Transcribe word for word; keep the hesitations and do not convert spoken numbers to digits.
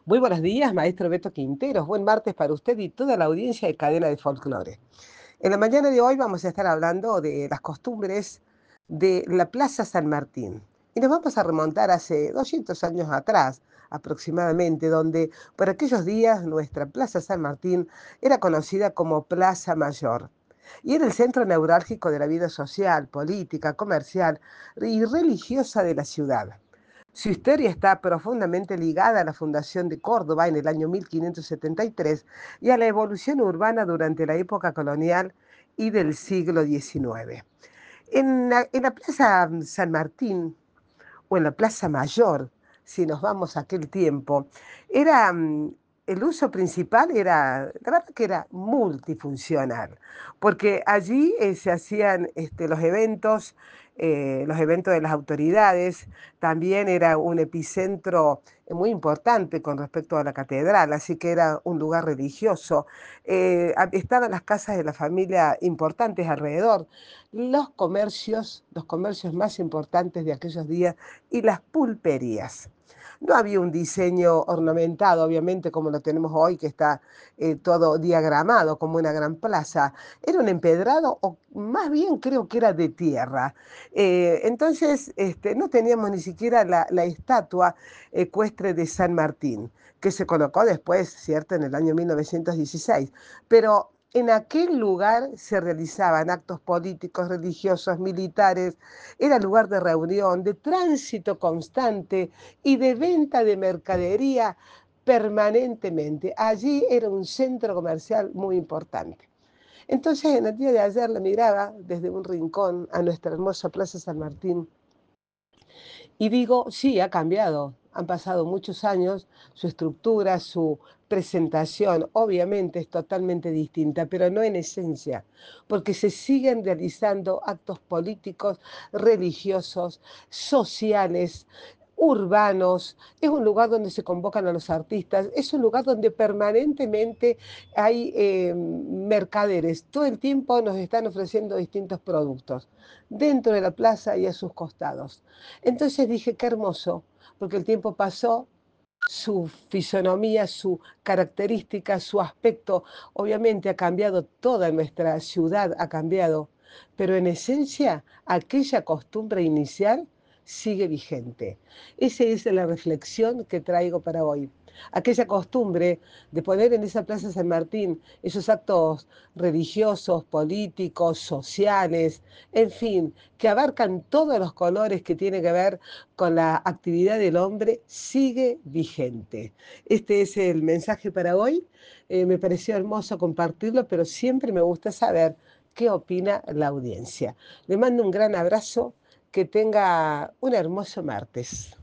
Muy buenos días, maestro Beto Quinteros. Buen martes para usted y toda la audiencia de Cadena de Folclore. En la mañana de hoy vamos a estar hablando de las costumbres de la Plaza San Martín. Y nos vamos a remontar hace doscientos años atrás, aproximadamente, donde por aquellos días nuestra Plaza San Martín era conocida como Plaza Mayor. Y era el centro neurálgico de la vida social, política, comercial y religiosa de la ciudad. Su historia está profundamente ligada a la fundación de Córdoba en el año mil quinientos setenta y tres y a la evolución urbana durante la época colonial y del siglo diecinueve. En la, en la Plaza San Martín o en la Plaza Mayor, si nos vamos a aquel tiempo, era mm, el uso principal era, la verdad que era multifuncional, porque allí eh, se hacían este, los eventos, eh, los eventos de las autoridades, también era un epicentro eh, muy importante con respecto a la catedral, así que era un lugar religioso. Eh, a- estaban las casas de la familia importantes alrededor, los comercios, los comercios más importantes de aquellos días y las pulperías. No había un diseño ornamentado, obviamente, como lo tenemos hoy, que está eh, todo diagramado como una gran plaza. Era un empedrado, o más bien creo que era de tierra. Eh, entonces, este, no teníamos ni siquiera la, la estatua ecuestre de San Martín, que se colocó después, ¿cierto?, en el año mil novecientos dieciséis. Pero en aquel lugar se realizaban actos políticos, religiosos, militares, era lugar de reunión, de tránsito constante y de venta de mercadería permanentemente. Allí era un centro comercial muy importante. Entonces, en el día de ayer le miraba desde un rincón a nuestra hermosa Plaza San Martín y digo, sí, ha cambiado. Han pasado muchos años, su estructura, su presentación, obviamente es totalmente distinta, pero no en esencia, porque se siguen realizando actos políticos, religiosos, sociales, urbanos. Es un lugar donde se convocan a los artistas, es un lugar donde permanentemente hay eh, mercaderes. Todo el tiempo nos están ofreciendo distintos productos, dentro de la plaza y a sus costados. Entonces dije, qué hermoso, porque el tiempo pasó, su fisonomía, su característica, su aspecto, obviamente ha cambiado, toda nuestra ciudad ha cambiado, pero en esencia aquella costumbre inicial sigue vigente. Esa es la reflexión que traigo para hoy. Aquella costumbre de poner en esa Plaza San Martín esos actos religiosos, políticos, sociales, en fin, que abarcan todos los colores que tienen que ver con la actividad del hombre, sigue vigente. Este es el mensaje para hoy. Eh, me pareció hermoso compartirlo, pero siempre me gusta saber qué opina la audiencia. Le mando un gran abrazo, que tenga un hermoso martes.